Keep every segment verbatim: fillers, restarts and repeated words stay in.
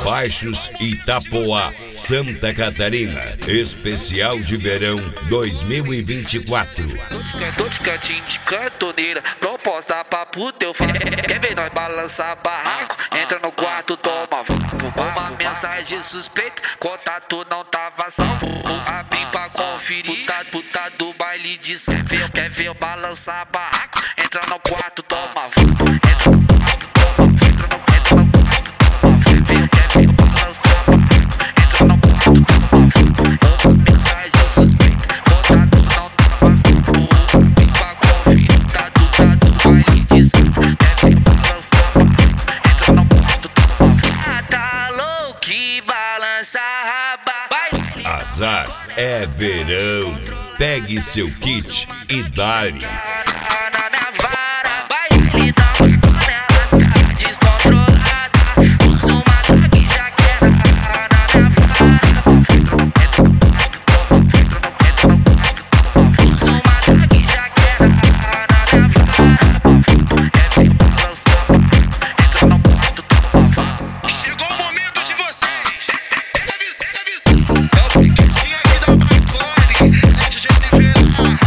Baixos Itapoá, Santa Catarina. Especial de verão dois mil e vinte e quatro. Tô de cantinho de cantoneira, proposta pra pro teu fã. Quer ver nós balançar barraco? Entra no quarto, toma uma mensagem suspeita, contato não tava salvo. Abri pra conferir, puta, puta do baile de cerveja. Quer ver eu balançar barraco? Entra no quarto, toma entra no quarto, toma entra no entra no quarto, toma quer ver eu balançar barraco? Entra no quarto, toma uma mensagem suspeita, contato não tava salvo. Abri pra conferir, puta, puta do baile de cerveja. Quer ver eu balançar barraco? Entra no quarto, toma ah, tá louco que balança raba. Azar é verão. Pegue seu kit e dá-lhe. Na minha vara, baile da panela tá descontrolada. Usa uma droga e já quer na minha vara. Entra no quarto, entra no entra no quarto. Usa uma droga e já quer na minha vara. Quer ver balançar barraco? Entra no quarto, toma. Chegou o momento de vocês. Pega a visão, pega a visão. É o piquetinho aqui da Marconi. É de jeito de ver.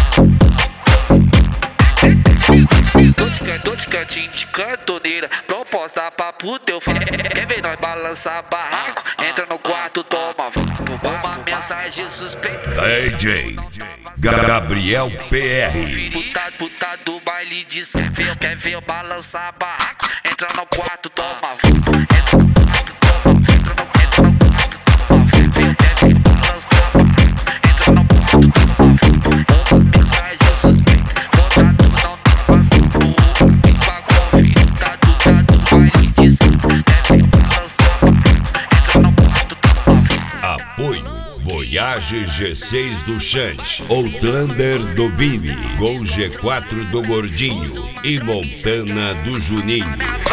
Tô de cantinho de cantoneira, proposta pra pro teu fã. Quer ver nós balançar barraco? Entra no quarto, toma uma mensagem suspeita. D J Gabriel P R. Puta, puta do baile de cerveja. Quer ver eu balançar barraco? Entra no quarto, toma entra no quarto, toma entra no entra no quarto, toma quer ver quer ver eu balançar barraco? Entra no quarto, toma uma mensagem suspeita, contato não tava salvo. Abri pra conferir, tá do tá do baile de cerveja. Quer ver eu balançar barraco? Entra no quarto, toma. Apoio Voyage G seis do Chante, Outlander do Vini, Gol G quatro do Gordinho e Montana do Juninho.